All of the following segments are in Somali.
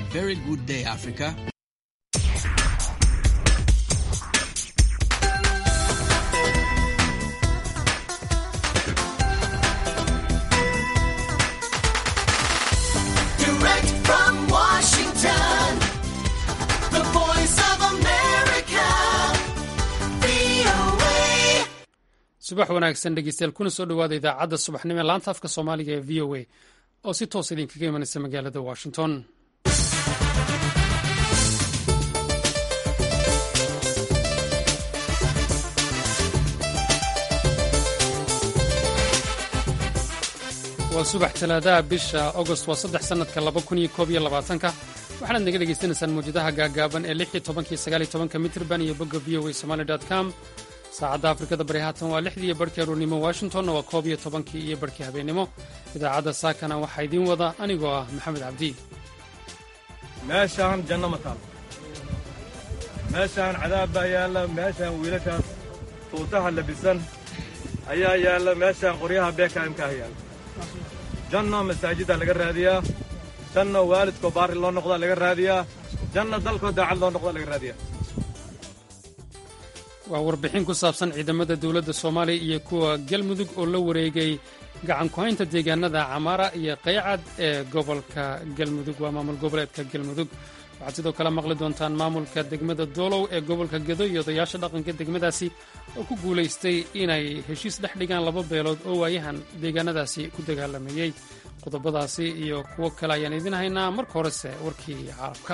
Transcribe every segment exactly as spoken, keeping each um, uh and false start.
very good day, Africa. Direct from Washington, the voice of America, V O A. subax wanaagsan dhegeystayaal kuna soo dhawaada idaacadda subaxnimo ee laanta afka Soomaaliga ee V O A oo si toos idinkaga imanaysa magaalada Washington. waa subax talaadaha bisha August waa saddex sanadka laba kun iyo koob iyo labaatanka waxaad naga dhageysanaysaan muujadaha gaagaaban ee lix iyo toban iyo sagaal iyo toban mitirban iyo bogga v o a somali dot com. saacadda afrikada bari haatan waa lixdii iyo barhkii aroornimo, washingtonna waa koob iyo tobankii iyo barhkii habeennimo. idaacadda saakana waxaa idiin wada anigoo ah maxamed cabdi. meeshaan janno ma taal, meeshaan cadaab baa yaalla, meeshaan wiilashaas tuutaha labisan ayaa yaalla, meeshaan qoryaha beekaimkaah yaalla. janno masaajiddaa laga raadiyaa, janno waalidkoo baarri loo noqdaa laga raadiyaa, janno dalkoo daacad loo noqdaa laga raadiyaa. waa warbixin ku saabsan ciidamada dowladda Soomaaliya iyo kuwa Galmudug oo la wareegay gacan ku haynta deegaanada Camaara iyo Qaycad ee gobolka Galmudug. waa maamul goboleedka Galmudug. waxaad sidoo kale maqli doontaan maamulka degmada Doolow ee gobolka Gedo iyo odayaasha dhaqanka degmadaasi oo ku guulaystay inay heshiis dhex dhigaan laba beelood oo waayahan deegaanadaasi ku dagaalamayey. qodobadaasi iyo kuwo kale ayaan idin haynaa. marka horese warkii caalamka.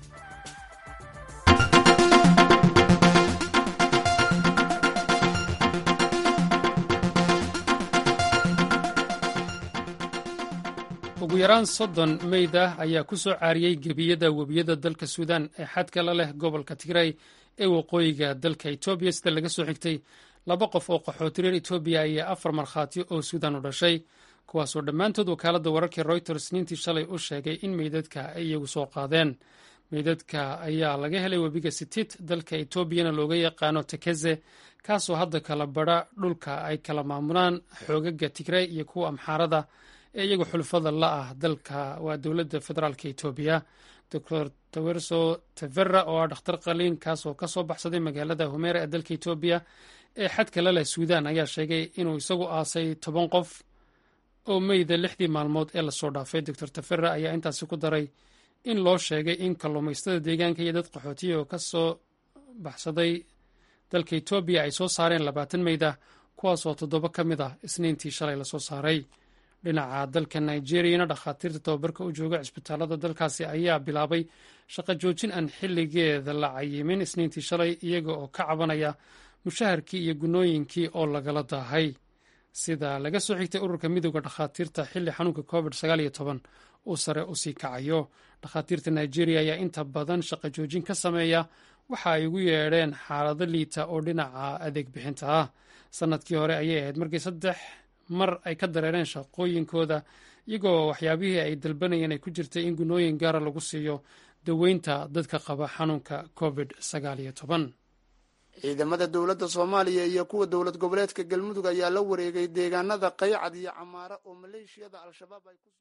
ugu yaraan soddon meyd ah ayaa ku soo caariyey gebiyada webiyada dalka suudaan ee xadka la leh gobolka Tigray ee waqooyiga dalka Itoobiya, sida laga soo xigtay laba qof oo qaxooti reer Itoobiya iyo afar markhaati oo Suudaan u dhashay, kuwaasoo dhammaantood wakaaladda wararka Reuters nintii shalay u sheegay in meydadka ay iyagu soo qaadeen. meydadka ayaa laga helay webiga Sitit, dalka Itoobiyana looga yaqaano Tekeze, kaasoo hadda kala badha dhulka ay kala maamulaan xoogaga Tigray iyo kuwa Amxaarada ee iyagu xulfada la ah dalka waa dowladda federaalka Itoobiya. doctor Tawerso Tavera oo ah dhakhtar qaliin kaasoo ka soo baxsaday magaalada Humeera ee dalka Itoobiya ee xadka la leh Suudaan ayaa sheegay inuu isagu aasay toban qof oo meyda lixdii maalmood ee lasoo dhaafay. doctor Tavera ayaa intaasi ku daray in loo sheegay in kalluumaystada deegaanka iyo dad qaxootiya oo ka soo baxsaday dalka Itoobiya ay soo saareen labaatan meyda, kuwaasoo toddoba ka mid ah isniintii shalay lasoo saaray. dhinaca dalka Nigeriyana dhakhaatiirta tababarka u jooga cisbitaalada dalkaasi ayaa bilaabay shaqo joojin aan xilligeeda la cayimin isniintii shalay, iyaga oo ka cabanaya mushaharkii iyo gunooyinkii oo lagala daahay, sida laga soo xigtay ururka midowda dhakhaatiirta xilli xanuunka covid sagaal iyo toban uu sare u sii kacayo. dhakhaatiirta Nigeria ayaa inta badan shaqo joojin ka sameeya waxa ay ugu yeedheen xaalado liita oo dhinaca adeeg bixinta ah. sanadkii hore ayay ahayd markii saddex mar ay ka dareereen shaqooyinkooda, iyagoo waxyaabihii ay dalbanayeen ay ku jirtay in gunooyin gaara lagu siiyo daweynta dadka qaba xanuunka covid sagaal iyo toban. ciidamada dowladda Soomaaliya iyo kuwa dowlad goboleedka Galmudug ayaa la wareegay deegaanada Qaycad iyo Camaara oo maleeshiyada Al-Shabaab ay ku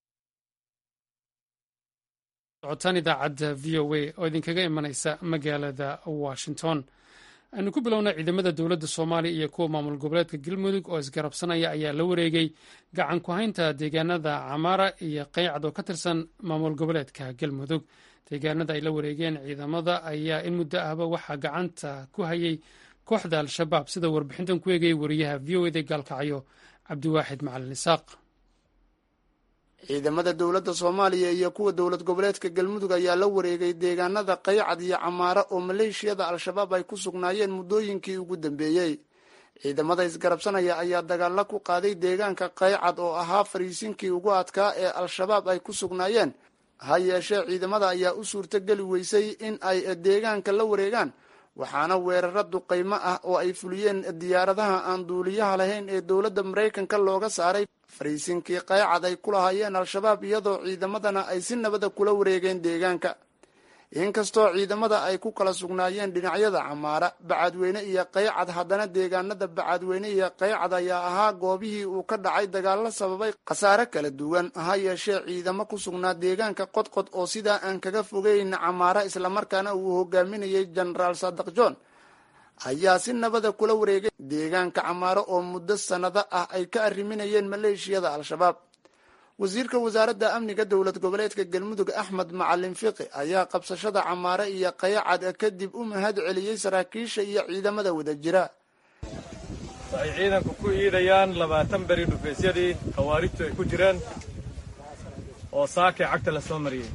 socotaan idaacadda V O A oo idinkaga imanaysa magaalada Washington. aynu ku bilowna ciidamada dowladda Soomaaliya iyo kuwa maamul goboleedka Galmudug oo isgarabsanaya ayaa la wareegay gacan ku haynta deegaanada Camaara iyo Qaycad oo ka tirsan maamul goboleedka Galmudug. deegaanada ay la wareegeen ciidamada ayaa in muddo ahba waxaa gacanta ku hayay kooxda Al-Shabaab, sida warbixintan ku eegay wariyaha V O A da Gaalkacyo Cabdiwaaxid Macalin Isaaq. ciidamada dowladda Soomaaliya iyo kuwa dowlad goboleedka Galmudug ayaa la wareegay deegaanada Qaycad iyo Camaara oo maleeshiyada Al-Shabaab ay ku sugnaayeen muddooyinkii ugu dambeeyey. ciidamada isgarabsanaya ayaa dagaalo ku qaaday deegaanka Qaycad oo ahaa fariisinkii ugu adkaa ee Al-Shabaab ay ku sugnaayeen. ha yeeshee ciidamada ayaa u suurtogeli weysay in ay deegaanka la wareegaan, waxaana weeraro duqaymo ah oo ay fuliyeen diyaaradaha aan duuliyaha lahayn ee dowladda Maraykanka looga saaray fariisinkii Qaycad ay ku lahaayeen Al-Shabaab, iyadoo ciidamadana ay si nabada kula wareegeen deegaanka. inkastoo ciidamada ay ku kala sugnaayeen dhinacyada camaara bacadweyne iyo qaycad haddana deegaanada bacadweyne iyo qaycad ayaa ahaa goobihii uu ka dhacay dagaalo sababay khasaare kala duwan ha yeeshee ciidamo ku sugnaa deegaanka qodqod oo sidaa aan kaga fogeyn camaara islamarkaana uu hogaaminayay jenaraal saadaq john ayaa si nabada kula wareegay deegaanka camaaro oo muddo sannado ah ay ka arriminayeen maleeshiyada al-shabaab wasiirka wasaaradda amniga dowlad goboleedka galmudug axmed macalin fiqi ayaa qabsashada camaare iyo qaycad kadib u mahad celiyey saraakiisha iyo ciidamada wada jira waxay ciidanku ku iidayaan labaatan beri dhufaysyadii khawaarijtu ay ku jireen oo saakay cagta la soo mariyey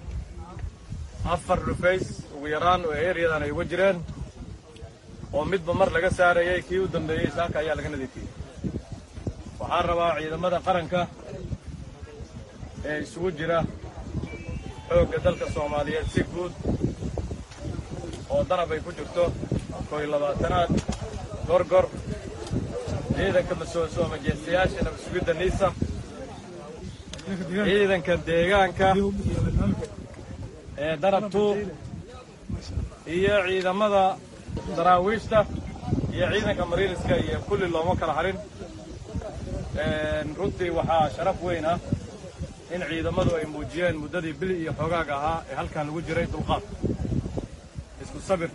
afar dhufays ugu yaraan oo eeryadan ay uga jireen oo midba mar laga saarayay kii u dambeeyey saaka ayaa laga nadiifiyey waxaan rabaa ciidamada qaranka ee isugu jira xoogga dalka soomaaliyeed si guud oo danab ay ku jirto koy labaatanaad gorgor ciidanka masooso majeestayaasha nabad sugidda niisa ciidanka deegaanka ee danabtu iyo ciidamada daraawiishta iyo ciidanka mariiniska iyo kulli looma kala harin runtii waxaa sharaf weyn ah in ciidamadu ay muujiyeen muddadii bili iyo xoogaaga ahaa ee halkan lagu jiray dulqaad isku sabir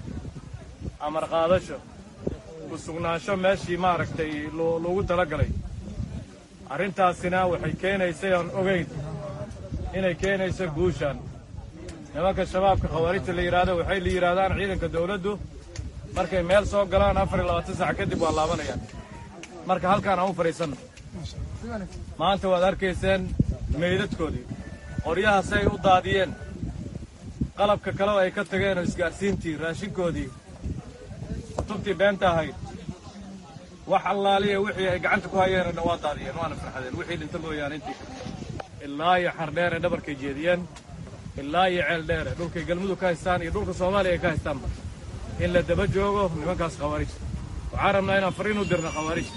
amar qaadasho ku sugnaansho meeshii maaragtay loogu talagalay arrintaasina waxay keenaysay aan ogayn inay keenayso guushaan nimanka shabaabka khawaarijta la yidhaahdo waxay la yidhaahdaan ciidanka dawladdu markay meel soo galaan afar iyo labaatan sac kadib waa laabanayaan marka halkaan aan u fadhiisanno maanta waad arkayseen meydadkoodii qoryahaasay u daadiyeen qalabka kaleo ay ka tageen oo isgaadhsiintii raashinkoodii kutubtii beenta ahayd wax allaaliya wixii ay gacanta ku hayeenna waa daadiyeen waana farxadeen wixii dhinta mooyaane intii ilaa iyo xardheere dhabarkay jeediyeen ilaa iyo ceel dheere dhulkay galmudug ka haystaan iyo dhulka soomaaliya ay ka haystaanba in la daba joogo nimankaas khawaarijta waxaan rabnaa inaan farriin u dirno khawaarijta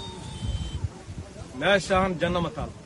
meeshaan janno ma taal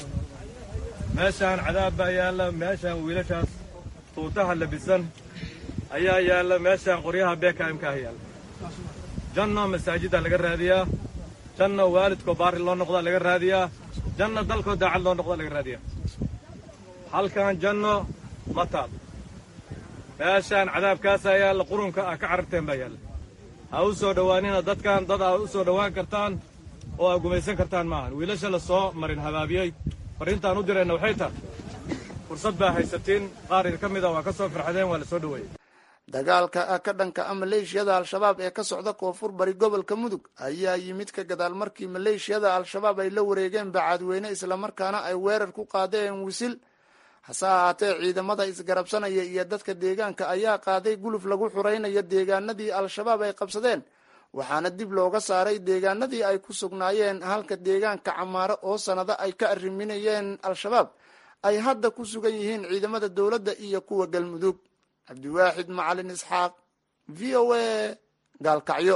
meeshaan cadaab baa yaalla meeshaan wiilashaas tuutaha labisan ayaa yaalla meeshaan qoryaha beekaamkaah yaalla janno masaajiddaa laga raadiyaa janno waalidkoo baari loo noqdaa laga raadiyaa janno dalkoo daacad loo noqdaa laga raadiyaa halkan janno ma taal meeshaan cadaabkaasaa yaalla qurunka ah ka cararteen baa yaalla ha u soo dhowaanina dadkan dad aa u soo dhowaan kartaan oo aa gumaysan kartaan maahan wiilasha la soo marin habaabiyey farriintaan u direenna waxay tahay fursad baa haysatiin qaar idinka mid a waa ka soo farxadeen waa la soo dhoweeyey dagaalka ka dhanka ah maleeshiyada al-shabaab ee ka socda koonfur bari gobolka mudug ayaa yimid ka gadaal markii maleeshiyada al-shabaab ay la wareegeen bacadweyne islamarkaana ay weerar ku qaadeen wisil hase ahaatee ciidamada isgarabsanaya iyo dadka deegaanka ayaa qaaday guluf lagu xuraynayo deegaanadii al-shabaab ay qabsadeen waxaana dib looga saaray deegaanadii ay ku sugnaayeen halka deegaanka camaaro oo sannado ay ka arriminayeen al-shabaab ay hadda ku sugan yihiin ciidamada dowladda iyo kuwa galmudug cabdiwaaxid macalin isxaaq v o a gaalkacyo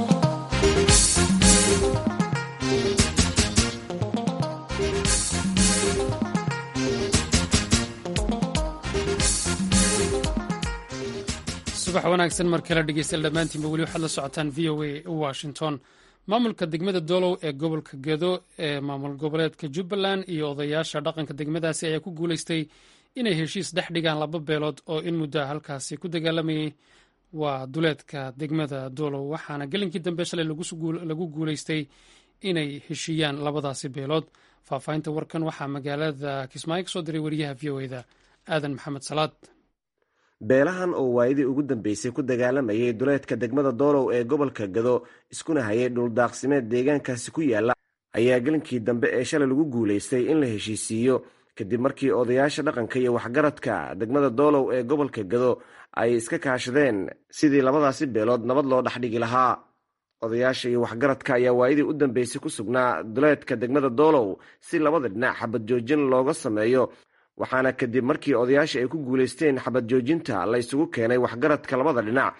subax wanaagsan mar kale dhegeystayaal dhammaantiinba weli waxaad la socotaan v o a washington maamulka degmada doolow ee gobolka gedo ee maamul goboleedka jubbaland iyo odayaasha dhaqanka degmadaasi ayaa ku guuleystay inay heshiis dhex dhigaan laba beelood oo in muddo halkaasi ku dagaalamayay waa duleedka degmada doolow waxaana gelinkii dambe shalay lagu guuleystay inay heshiiyaan labadaasi beelood faahfaahinta warkan waxaa magaalada kismaayo ka soo diray wariyaha v o eda aadan maxamed salaad beelahan oo waayadii ugu dambeysay ku dagaalamayay duleedka degmada doolow ee gobolka gado iskuna hayay dhuldaaqsimeed deegaankaasi ku yaala ayaa gelinkii dambe ee shalay lagu guulaystay in la heshiisiiyo kadib markii odayaasha dhaqanka iyo waxgaradka degmada doolow ee gobolka gado ay iska kaashadeen sidii labadaasi beelood nabad loo dhexdhigi lahaa odayaasha iyo waxgaradka ayaa waayadii u dambeysay ku sugnaa duleedka degmada doolow si labada dhinac xabad joojin looga sameeyo waxaana kadib markii odayaasha ay ku guulaysteen xabad joojinta la isugu keenay waxgaradka labada dhinac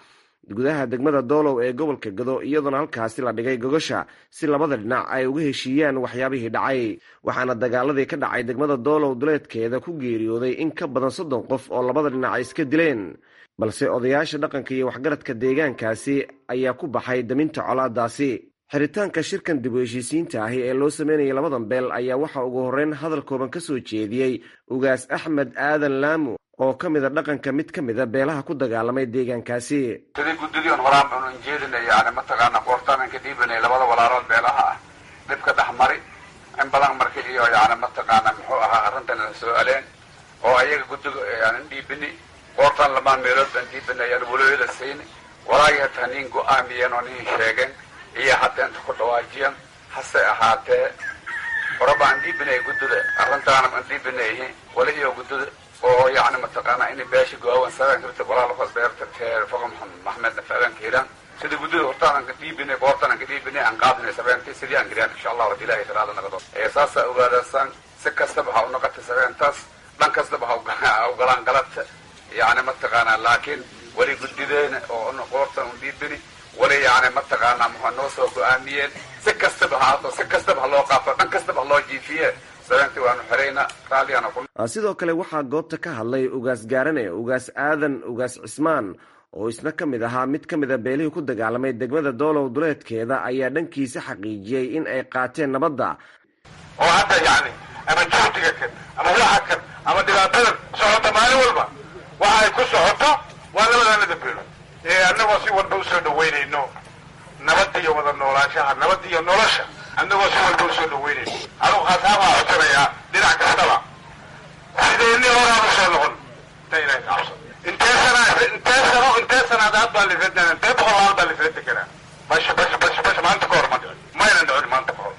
gudaha degmada doolow ee gobolka gado iyadoona halkaasi la dhigay gogosha si labada dhinac ay uga heshiiyaan waxyaabihii dhacay waxaana dagaaladii ka dhacay degmada doolow duleedkeeda ku geeriyooday in ka badan soddon qof oo labada dhinac ay iska dileen balse odayaasha dhaqanka iyo waxgaradka deegaankaasi ayaa ku baxay daminta colaadaasi xiritaanka shirkan dib u heshiisiinta ahi ee loo sameynayay labadan beel ayaa waxaa ugu horreyn hadal kooban ka soo jeediyey ugaas axmed aadan laamu oo ka mida dhaqanka mid ka mida beelaha ku dagaalamay deegaankaasi sidii guddidii horaan unan jeedinay yani mataqaana qoortaanan ka dhiibanay labada walaalood beelaha ah dhibka dhexmari in badan marka iyo yani mataqaana muxuu ahaa arrintan la soo aleen oo ayaga guddiga yani dhiibini qoortaan lamaan meelood baan dhiibinay aan walooyada siin walaagii hataa nin go-aamiyeen oo nin sheegeen iyo hadda inta ku dhawaajiyeen hase ahaatee horaba aan dhiibinay guddida arrintaana aan dhiibinay wala iyo guddida oo yani mataqaana in beesha go-aan sagan kabta walaal hoos beerta teer faqam maxmed nafaadan kiiran sida guddida hortaan ka dhiibinay qoortaan ka dhiibinay aan qaadnay sabeentay sidii aan giraan insha Allah wadi ilaahay salaada nagado ee saasa ogaadaan si kastaba ha u noqotay sabeentaas dhan kastaba ha u galaan galabta yani mataqaana laakiin wali guddideena oo qoortaan dhiibinay wali yani mataqaana muxuu noo soo go-aamiyeen si kastaba ha si kastaba ha loo qaafo dhan kastaba ha loo jiifiye sabeentay waanu xirayna raaliyaana ku sidoo kale waxaa goobta ka hadlay ugaas gaarane ugaas aadan ugaas cismaan oo isna ka mid ahaa mid ka mida beelihii ku dagaalamay degmada doolow duleedkeeda ayaa dhankiisa xaqiijiyey in ay qaateen nabadda oo hadda yani ama juhdiga kan ama waxa kan ama dhibaatadan socota maalin walba waxa ay ku socoto waa labadaanada beelo ee annagoo si walba usoo dhaweynayno nabadda iyo wada noolaanshaha nabadda iyo nolosha annagoo si walba usoo dhaweynayno anugu khaasaabaa codsanayaa dhinac kastaba sideenii horaan usoo noqon ta ilahay kacabsan intee sana intee sano intee sanaadaad baa lifedan intee boqolaal baa lifedan karaa bash bash bash bash maanta ka hor ma dhicin mayna dhicin maanta ka hor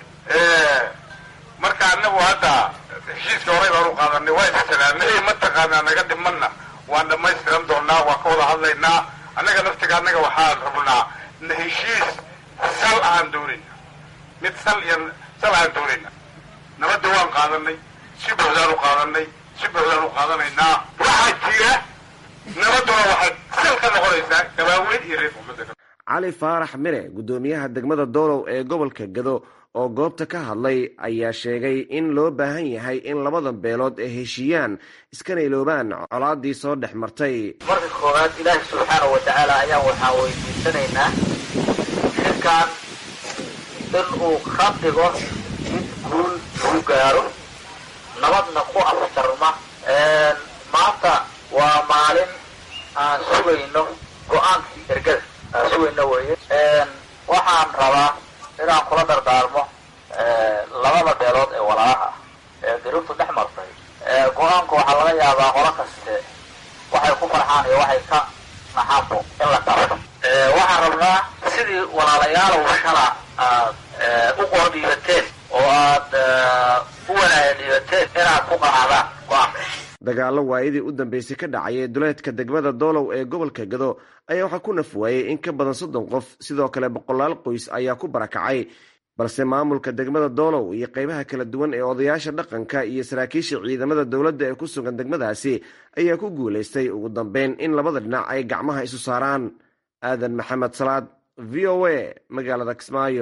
marka annagu hadda heshiiska horey baan u qaadanay waa isasalaanay mataqaanaa naga dhimanna waan dhamaystiran doonaa waan ka wada hadlaynaa annaga naftiga annaga waxaan rabnaa heshiis sal aan doonayna mid sal iyo sal aan doonayna nabadda waan qaadanay si buuxdaan u qaadanay si buuxdaan u qaadanaynaa waxaa jira nabadduna waxay sal ka noqonaysaa gabaaweyn iyo reer ummadda cali faarax mire guddoomiyaha degmada doolow ee gobolka gado oo goobta ka hadlay ayaa sheegay in loo baahan yahay in labadan beelood ay heshiiyaan iskana iloobaan colaadii soo dhex martay marka koowaad ilaahi subxaanahu watacaala ayaan waxaan weydiisanaynaa shirkan in uu ka dhigo mid guul lagu gaaro nabadna ku aftarma maanta waa maalin aan sugayno go-aankii ergada aan sugayno weye waxaan rabaa inaan kula dardaarmo labada beelood ee walaalaha ee diribtu dhex martay go-aanku waxaa laga yaabaa qolo kaste waxay ku farxaan iyo waxay ka naxaanbo in la taabto waxaan rabnaa sidii walaalayaalow shala aad u qoor dhiibateen oo aad u wanaaya dhiibateen inaad ku qanacdaan go-aanka dagaallo waayadii u dambeysay ka dhacay ee duleedka degmada doolow ee gobolka gado ayaa waxaa ku nafwaayey in ka badan soddon qof sidoo kale boqolaal qoys ayaa ku barakacay balse maamulka degmada doolow iyo qaybaha kala duwan ee odayaasha dhaqanka iyo saraakiisha ciidamada dowladda ee ku sugan degmadaasi ayaa ku guulaystay ugu dambeyn in labada dhinac ay gacmaha isu saaraan aadan maxamed salaad v o a magaalada kismaayo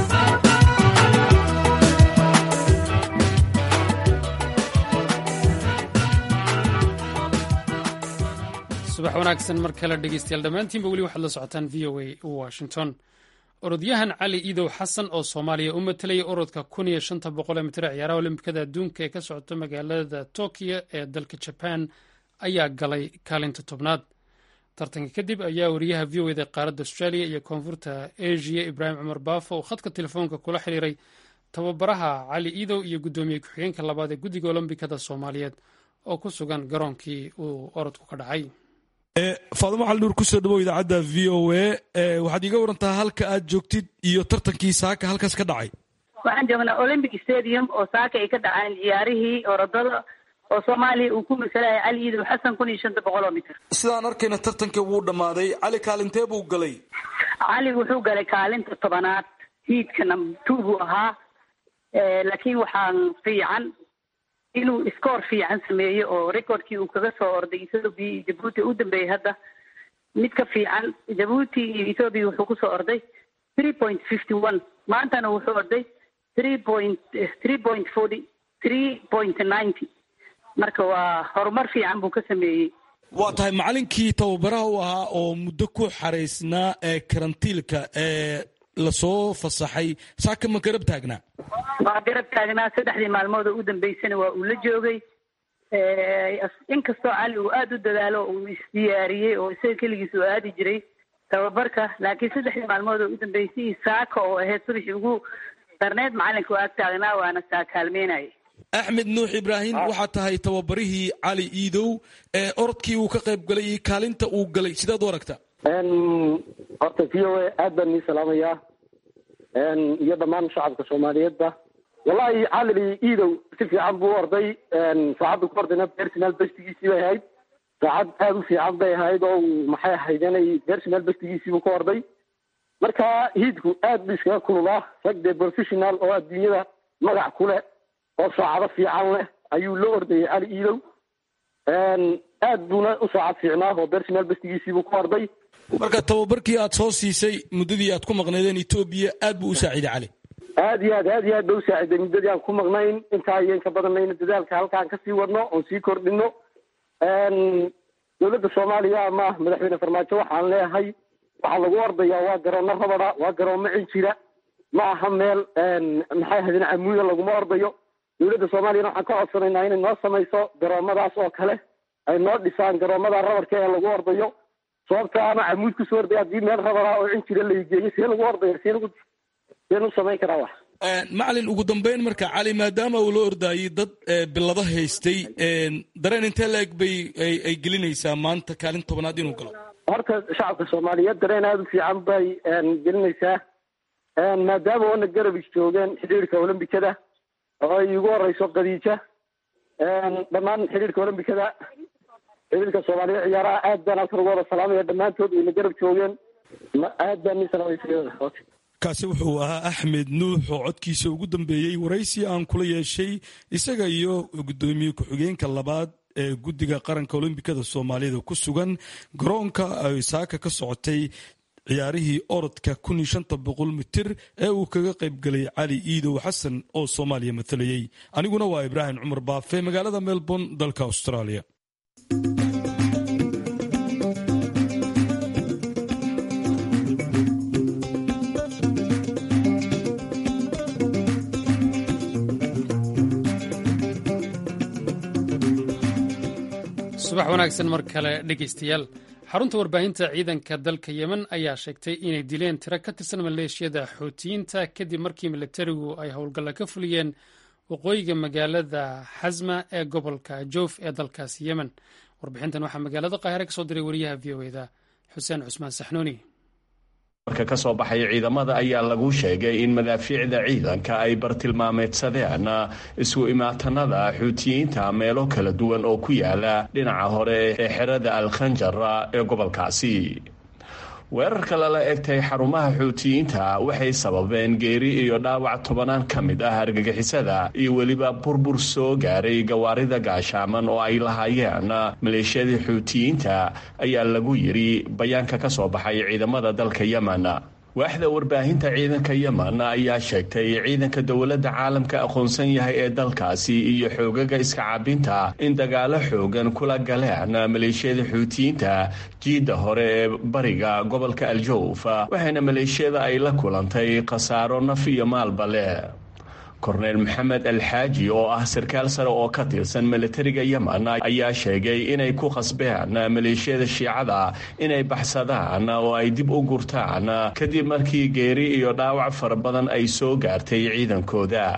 subax wanaagsan mar kale dhegeystayaal dhammaantiinba weli waxaad la socotaan v o a washington orodyahan cali iidow xasan oo soomaaliya u matelaya orodka kun iyo shanta boqol ee mitir ciyaaraha olimbikada adduunka ee ka socota magaalada tokyo ee dalka jaban ayaa galay kaalinta tobnaad tartanka kadib ayaa wariyaha v o eda qaaradda australia iyo koonfurta asia ibraahim cumar baafo oo khadka telefoonka kula xiriiray tababaraha cali iidow iyo guddoomiye ku-xigeenka labaad ee guddiga olombikada soomaaliyeed oo ku sugan garoonkii uu orodku ka dhacay faadimo caldhuur kusoo dhawow idaacadda v o a waxaad iiga warantaa halka aad joogtid iyo tartankii saaka halkaas ka dhacay waxaan joognaa olympic stadium oo saaka ay ka dhaceen ciyaarihii orodada oo soomaaliya uu ku masalaya cali iidow xasan kun iyo shanta boqol oo mitir sidaan arkayna tartankii wuu dhammaaday cali kaalintee buu galay cali wuxuu galay kaalinta tobanaad hiidka number two buu ahaa laakiin waxaan fiican inuu scoor fiican sameeyo oo recordkii uu kaga soo orday ethoopia iyo jabuuti u dambeeyey hadda mid ka fiican. Jabuuti iyo Ethiopia wuxuu kusoo orday three point fifty one, maantana wuxuu orday three point three point forty three point ninety. marka waa horumar fiican buu ka sameeyey. waa tahay macalinkii tababaraha u ahaa oo muddo ku xaraysnaa ee karantiilka ee lasoo fasaxay saaka ma garab taagnaa? waa garab taagnaa saddexdii maalmood oo u dambeysana waa uu la joogay. inkastoo cali uu aada u dadaalo uu isdiyaariyey oo isaga keligiis uu aadi jiray tababarka, laakiin saddexdii maalmood oo u dambeysay saaka oo ahayd subaxii ugu darneed macalinka waa ag taagnaa waana saa kaalmeynaya. axmed nuux ibraahim waxaa tahay tababarihii cali iidow ee orodkii uu ka qayb galay iyo kaalinta uu galay sidaad u aragta? horta v o a aad baan ii salaamayaa iyo dhammaan shacabka soomaaliyeedba. wallahi cali iidow si fiican buu u orday. saacadda ku ordayna personal bestigiisii bay ahayd, saacad aada u fiican bay ahayd oo maxay ahayd inay personal bestigiisiibuu ka orday. marka hiidku aad bu iskaga kululaa, rag dee professional oo adduunyada magac ku leh oo saacado fiican leh ayuu la ordayay cali iidow. aad buuna u saacad fiicnaa oo personal bestigiisiibuu ka orday. marka tababarkii aad soo siisay muddadii aad ku maqnaydeen Ethiopia aad buu u saaciiday cali? aad iyo aad aad iyo aad buu u saaciiday muddadii aan ku maqnayn. intaa iyo inka badanayna dadaalka halkaan kasii wadno oon sii kordhino. dowladda Soomaaliya ama madaxweyne Farmaajo waxaan leeyahay waxaa lagu ordayaa waa garoono rabada, waa garoomo cinjira, ma aha meel maxay ahayd camuuda laguma ordayo. dowladda Soomaaliyana waxaan ka codsanaynaa inay noo samayso garoomadaas oo kale, ay noo dhisaan garoomada rabarka ee lagu ordayo. sababta ama camuud kusoo ordaya haddii meel rabada oo cinjira la geeyo see lagu ordaya see lagu see lagu samayn karaa wax. macalin ugu dambeyn marka cali maadaama uu la ordayay dad bilado haystay, dareen intee la-eg bay ay gelinaysaa maanta kaalin tobanaad inuu galo? horta shacabka Soomaaliyeed dareen aada u fiican bay gelinaysaa maadaama oona garab joogeen xiriirka olombikada oo ay ugu horeyso Khadiija. dhammaan xiriirka olombikada xiriirka Soomaaliya ciyaaraha aad baan halkan ugu wada salaamaya dhammaantood wayna garab joogeen. aad baan ii salaamaya. kaasi wuxuu ahaa axmed nuux oo codkiisa ugu dambeeyey waraysi aan kula yeeshay isaga iyo gudoomiye ku-xigeenka labaad ee guddiga qaranka olombikada soomaalida ku sugan garoonka ay saaka ka socotay ciyaarihii orodka kun iyo shanta boqol mitir ee uu kaga qayb galay cali iidow xasan oo Soomaaliya matalayay. aniguna waa Ibraahim Cumar Baafe, magaalada Melbourne, dalka Australia. subax wanaagsan mar kale dhegaystayaal. xarunta warbaahinta ciidanka dalka yemen ayaa sheegtay inay dileen tiro ka tirsan maleeshiyada xuutiyiinta kadib markii militarigu ay howlgalla ka fuliyeen waqooyiga magaalada xasma ee gobolka joof ee dalkaasi yemen. warbixintan waxaa magaalada qaahire ka soo diray wariyaha v o eda xuseen cusmaan saxnuuni. marka ka soo baxay ciidamada ayaa lagu sheegay in madaafiicda ciidanka ay bartilmaameedsadeen isku imaatanada xuutiyiinta meelo kala duwan oo ku yaala dhinaca hore ee xerada al-khanjar ee gobolkaasi. weerarka lala egtay xarumaha xuutiyiinta waxay sababeen geeri iyo dhaawac tobanaan ka mid ah argagixisada iyo weliba burbur soo gaaray gawaarida gaashaaman oo ay lahaayeen maleeshiyadii xuutiyiinta ayaa lagu yiri bayaanka ka soo baxay ciidamada dalka yemen. waaxda warbaahinta ciidanka yemen ayaa sheegtay ciidanka dowladda caalamka aqoonsan yahay ee dalkaasi iyo xoogaga iska caabinta in dagaalo xoogan kula galeen maleeshiyada xuutiyiinta jiidda hore ee bariga gobolka aljawf, waxayna maleeshiyada ay la kulantay khasaaro naf iyo maalba leh. korneyl maxamed alxaaji oo ah sarkaal sare oo ka tirsan militariga yemen ayaa sheegay inay ku khasbeen maleeshiyada shiicada inay baxsadaan oo ay dib u gurtaan kadib markii geeri iyo dhaawac fara badan ay soo gaartay ciidankooda.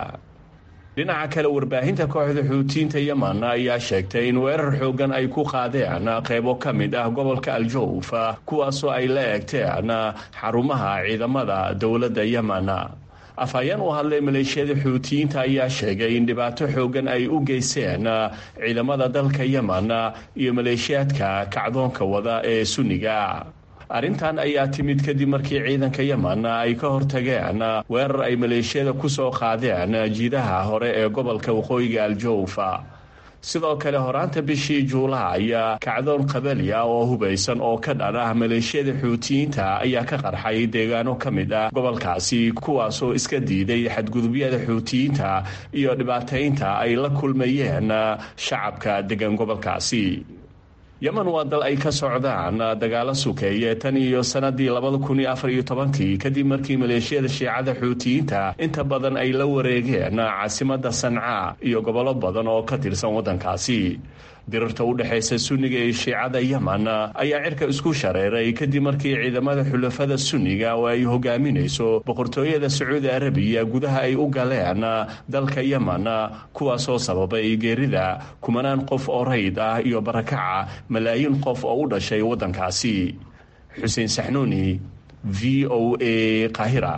dhinaca kale warbaahinta kooxda xuutiyiinta yemen ayaa sheegtay in weerar xoogan ay ku qaadeen qaybo ka mid ah gobolka aljawf kuwaasoo ay la eegteen xarumaha ciidamada dowladda yemen. afhayeen u hadlay maleeshiyada xuutiyiinta ayaa sheegay in dhibaato xoogan ay u geysteen ciidamada dalka yemen iyo maleeshiyaadka kacdoonka wada ee sunniga. arrintan ayaa timid kadib markii ciidanka yemen ay ka hortageen weerar ay maleeshiyada ku soo qaadeen jiidaha hore ee gobolka waqooyiga aljawf. sidoo kale horaanta bishii juulaay kacdoon qabali ah oo hubaysan oo ka dhan ah maleeshiyada xuutiyiinta ayaa ka qarxay deegaano ka mid ah gobolkaasi kuwaasoo iska diiday xadgudubyada xuutiyiinta iyo dhibaataynta ay la kulmayeen shacabka degan gobolkaasi. yemen waa dal ay ka socdaan dagaalo sukeeye tan iyo sanadii labada kun iyo afar iyo tobankii kadib markii maleeshiyada shiicada xuutiyiinta inta badan ay la wareegeen caasimada sanca iyo gobollo badan oo ka tirsan waddankaasi. dirirta u dhexaysa sunniga iyo shiicada yemen ayaa cirka isku shareeray kadib markii ciidamada xulafada sunniga oo ay hogaaminayso boqortooyada sacuudi arabiya gudaha ay u galeen dalka yemen kuwaasoo sababay geerida kumanaan qof oo rayd ah iyo barakaca malaayiin qof oo u dhashay waddankaasi. xuseen saxnuuni, v o a, Qaahira.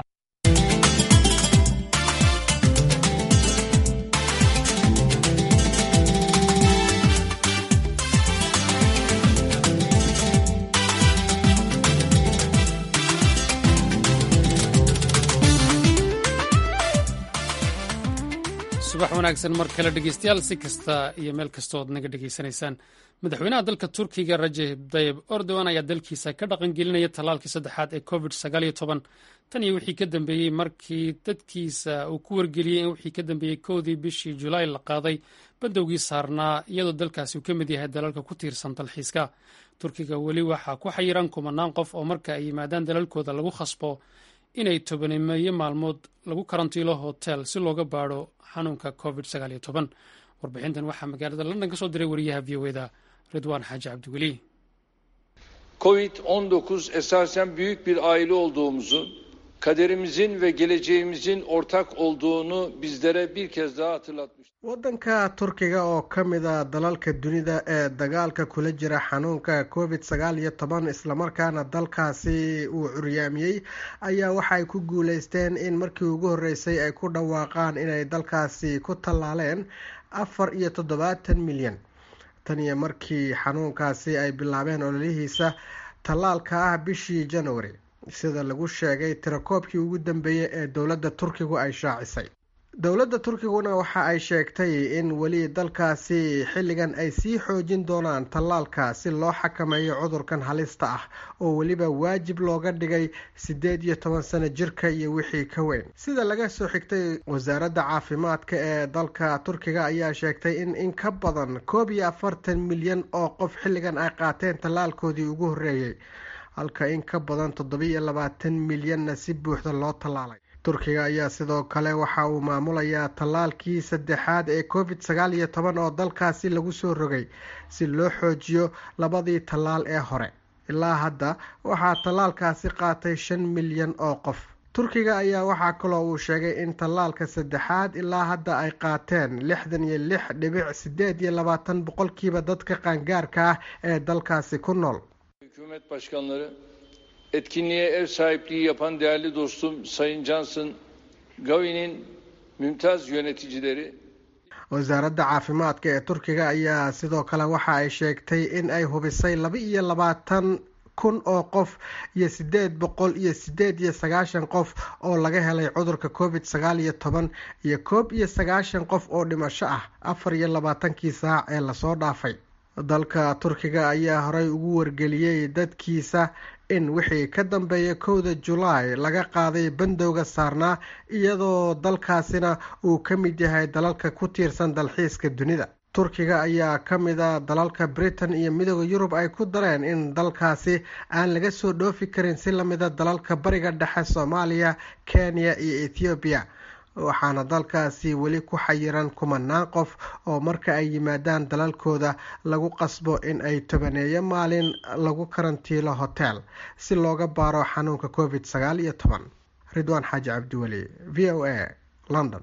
subax wanaagsan mar kale dhegeystayaal, si kasta iyo meel kastood naga dhegeysanaysaan. madaxweynaha dalka turkiga rajeb tayyib erdogan ayaa dalkiisa ka dhaqangelinaya tallaalkii saddexaad ee covid sagaal iyo toban tan iyo wixii ka dambeeyey markii dadkiisa uu ku wargeliyey in wixii ka dambeeyey kowdii bishii julaay la qaaday bandowgii saarnaa iyadoo dalkaasi uu ka mid yahay dalalka ku tiirsan dalxiiska. turkiga weli waxaa ku xayiran kumanaan qof oo marka ay yimaadaan dalalkooda lagu khasbo inay tobaneeyo maalmood lagu karantiilo hotel si looga baadho xanuunka covid sagaal iyo toban. warbixintan waxaa magaalada london ka soo diray wariyaha v o eda Ridwan Xaaji Cabdiweli. covid on dokuz esasen büyük bir aile olduğumuzu, kaderimizin ve geleceğimizin ortak olduğunu bizlere bir kez daha hatırlatmış. waddanka turkiga oo ka mid a dalalka dunida ee dagaalka kula jira xanuunka covid sagaal iyo toban islamarkaana dalkaasi uu curyaamiyey ayaa waxay ku guuleysteen in markii ugu horeysay ay ku dhawaaqaan inay dalkaasi ku tallaaleen afar iyo toddobaatan milyan. tan iyo markii xanuunkaasi ay bilaabeen ololihiisa tallaalka ah bishii january sida lagu sheegay tirakoobkii ugu dambeeyey ee dowladda turkigu ay shaacisay. dowladda turkiguna waxa ay sheegtay in weli dalkaasi xilligan ay sii xoojin doonaan tallaalka si loo xakameeyo cudurkan halista ah oo weliba waajib looga dhigay siddeed iyo toban sano jirka iyo wixii ka weyn. sida laga soo xigtay wasaaradda caafimaadka ee dalka turkiga ayaa sheegtay in in ka badan koob iyo afartan milyan oo qof xilligan ay qaateen tallaalkoodii ugu horreeyey, halka in ka badan toddobiyo labaatan milyanna si buuxda loo tallaalay. turkiga ayaa sidoo kale waxa uu maamulayaa tallaalkii saddexaad ee covid sagaal iyo toban oo dalkaasi lagu soo rogay si loo xoojiyo labadii tallaal ee hore. ilaa hadda waxaa tallaalkaasi qaatay shan milyan oo qof. turkiga ayaa waxaa kaloo uu sheegay in tallaalka saddexaad ilaa hadda ay qaateen lixdan iyo lix dhibic sideed iyo labaatan boqolkiiba dadka qaangaarka ah ee dalkaasi ku nool. hükümet başkanları, etkinliğe ev sahipliği yapan değerli dostum Sayın Johnson, Gavi'nin mümtaz yöneticileri. wasaaradda caafimaadka ee turkiga ayaa sidoo kale waxa ay sheegtay in ay hubisay laba iyo labaatan kun oo qof iyo sideed boqol iyo sideed iyo sagaashan qof oo laga helay cudurka covid sagaal iyo toban iyo koob iyo sagaashan qof oo dhimasho ah afar iyo labaatankii saac ee lasoo dhaafay. dalka turkiga ayaa horey ugu wargeliyey dadkiisa in wixii ka dambeeya kowda julaay laga qaaday bandowga saarnaa iyadoo dalkaasina uu ka mid yahay dalalka ku tiirsan dalxiiska dunida. turkiga ayaa ka mid a dalalka britain iyo midooda yurub ay ku dareen in dalkaasi aan laga soo dhoofi karin si lamida dalalka bariga dhexe soomaaliya, kenya iyo ethoobiya. waxaana dalkaasi weli ku xayiran kumanaan qof oo marka ay yimaadaan dalalkooda lagu qasbo in ay tobaneeyo maalin lagu karantiilo hotel si looga baaro xanuunka covid sagaal iyo toban. Ridwan Xaaji Cabdiweli, v o a, London.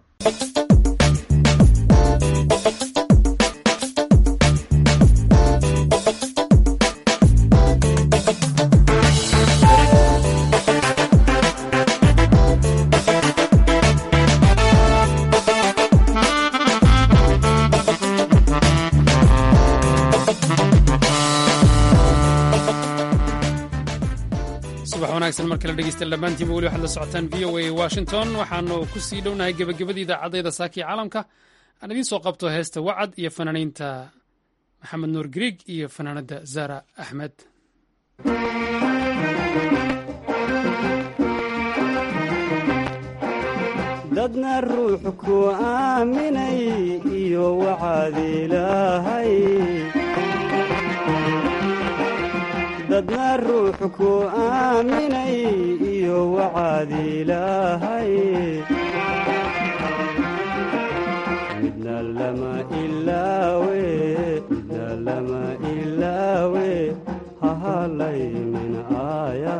markale dhegeystayaal dhammaantiinba weli waxaad la socotaan v o a washington. waxaanu ku sii dhownahay gebagabadii idaacadayda saakii caalamka. aan idiin soo qabto heesta wacad iyo fanaaniinta maxamed nuur griig iyo fanaanada zara axmed. dadna ruux ku aaminay iyo wacad ilaahay, dadna ruux ku aaminay iyo wacad ilaahay, midna lama ilaawe midna lama ilaawe hahalay min aaya.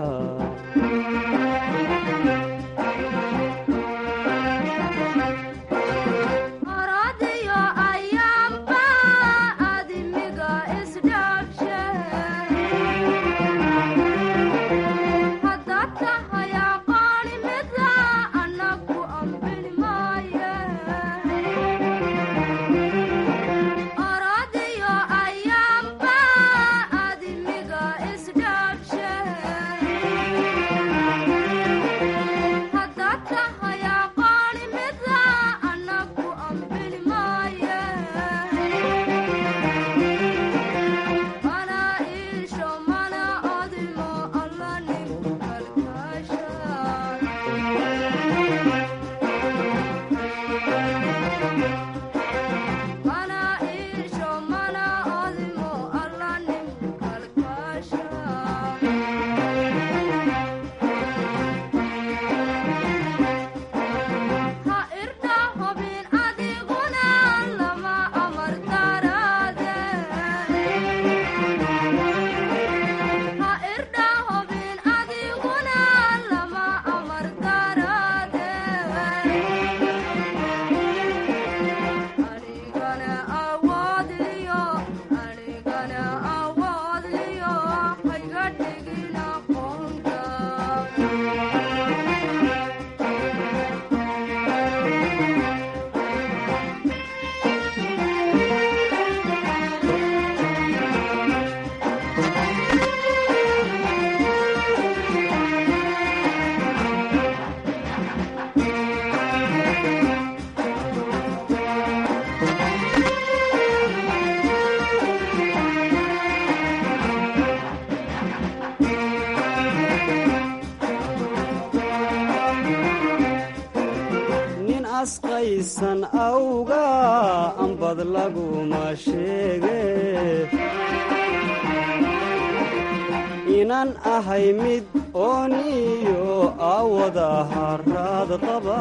asqaysan awga ambad laguma sheege inan ahay mid ooniyo awada haraad qaba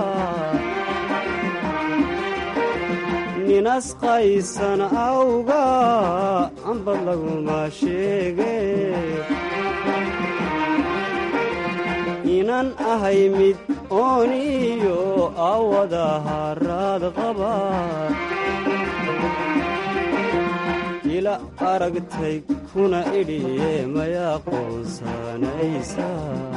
nin asqaysan awga ambad laguma sheege inan ahay mid ooniyo awada haraad qaba ila aragtay kuna idhiye maya qoonsanaysa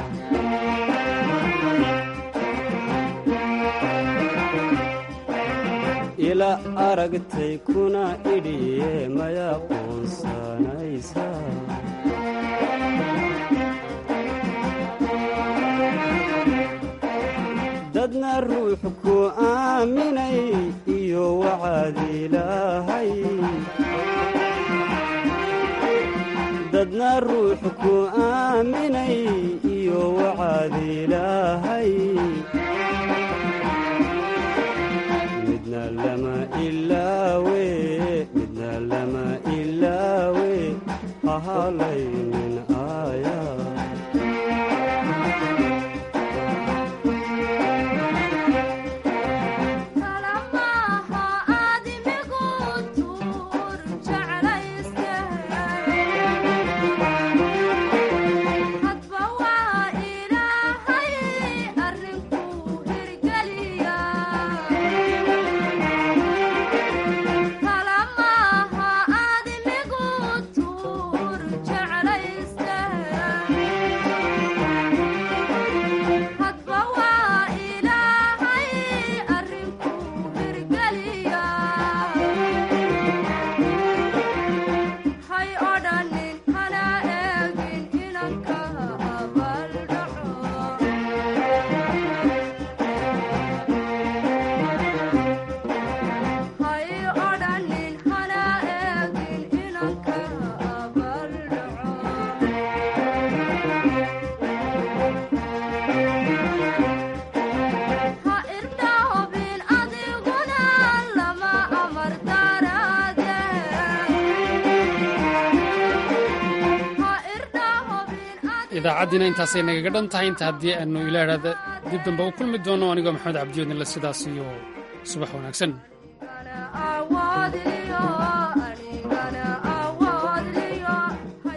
ila aragtay kuna idhiye maya qoonsanaysa dadna ruux ku aaminay iyo wacad ilaahay dadna ruux ku aaminay iyo wacad ilaahay midna lama ilaawe midna lama ilaawe hahalay min aaya Jeclayste idaacaddiina intaasay nagaga dhan tahay inta haddii aanu ila idhaada dib dambe u kulmi doono anigoo maxamed cabdiyoodnila sidaas iyo subax wanaagsan